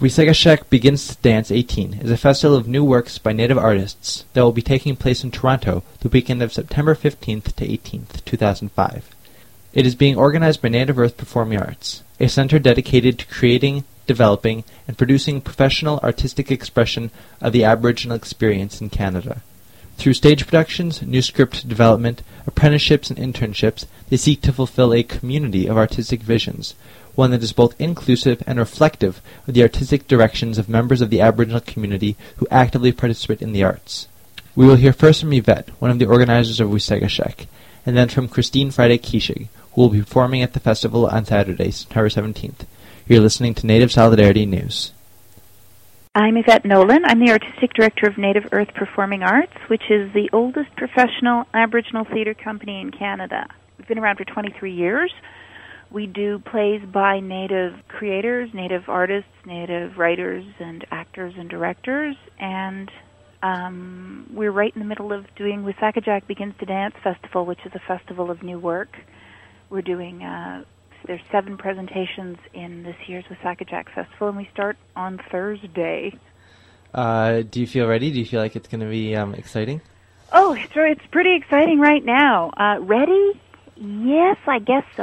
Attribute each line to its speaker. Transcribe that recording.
Speaker 1: Wisegashek Begins to Dance 18 is a festival of new works by Native artists that will be taking place in Toronto the weekend of September 15th to 18th, 2005. It is being organized by Native Earth Performing Arts, a center dedicated to creating, developing, and producing professional artistic expression of the Aboriginal experience in Canada. Through stage productions, new script development, apprenticeships, and internships, they seek to fulfill a community of artistic visions, one that is both inclusive and reflective of the artistic directions of members of the Aboriginal community who actively participate in the arts. We will hear first from Yvette, one of the organizers of Wisegashek, and then from Christine Friday-Kishig, who will be performing at the festival on Saturday, September 17th. You're listening to Native Solidarity News.
Speaker 2: I'm Yvette Nolan. I'm the Artistic Director of Native Earth Performing Arts, which is the oldest professional Aboriginal theatre company in Canada. We've been around for 23 years. We do plays by Native creators, Native artists, Native writers, and actors and directors, and we're right in the middle of doing Wisagajak Begins to Dance Festival, which is a festival of new work. We're doing, there's 7 presentations in this year's Wisagajak Festival, and we start on Thursday.
Speaker 1: Do you feel ready? Do you feel like it's going to be exciting?
Speaker 2: Oh, it's pretty exciting right now. Ready? Yes, I guess so.